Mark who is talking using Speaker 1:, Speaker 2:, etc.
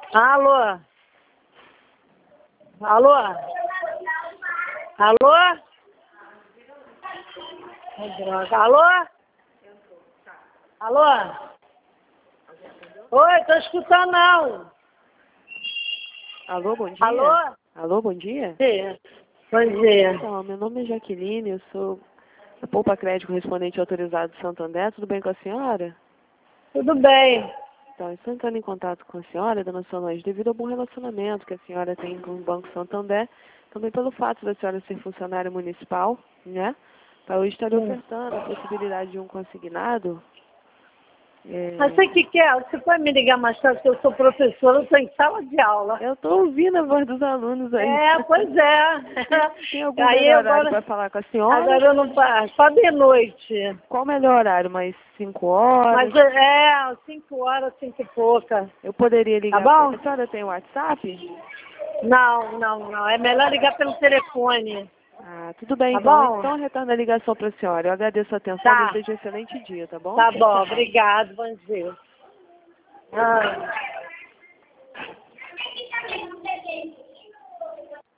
Speaker 1: Alô? Alô? Alô? Ai, droga. Alô? Alô? Oi, tô escutando não.
Speaker 2: Alô, bom dia?
Speaker 1: Alô?
Speaker 2: Alô, bom dia?
Speaker 1: Bom dia.
Speaker 2: Então, meu nome é Jaqueline, eu sou da Poupa Crédito correspondente autorizado de Santo André. Tudo bem com a senhora?
Speaker 1: Tudo bem.
Speaker 2: Então, estou entrando em contato com a senhora, dona Solange, devido ao bom relacionamento que a senhora tem com o Banco Santander, também pelo fato da senhora ser funcionária municipal, né? Para eu estar ofertando a possibilidade de um consignado.
Speaker 1: Mas você que quer? Você pode me ligar mais tarde, porque eu sou professora, eu estou em sala de aula.
Speaker 2: Eu estou ouvindo a voz dos alunos aí.
Speaker 1: Pois é.
Speaker 2: Tem algum
Speaker 1: Aí
Speaker 2: melhor
Speaker 1: agora,
Speaker 2: horário para falar com a senhora?
Speaker 1: agora eu não passo, só de noite.
Speaker 2: Qual o melhor horário? Mais 5 horas?
Speaker 1: Mas 5 horas, 5 e pouca.
Speaker 2: Eu poderia ligar.
Speaker 1: Tá bom?
Speaker 2: A senhora tem WhatsApp?
Speaker 1: Não. É melhor ligar pelo telefone.
Speaker 2: Ah, tudo bem,
Speaker 1: Tá
Speaker 2: então.
Speaker 1: bom?
Speaker 2: Então, retorno a ligação para a senhora. Eu agradeço a atenção,
Speaker 1: Tá.
Speaker 2: desejo um excelente dia, tá bom?
Speaker 1: Tá bom, obrigado, bom dia.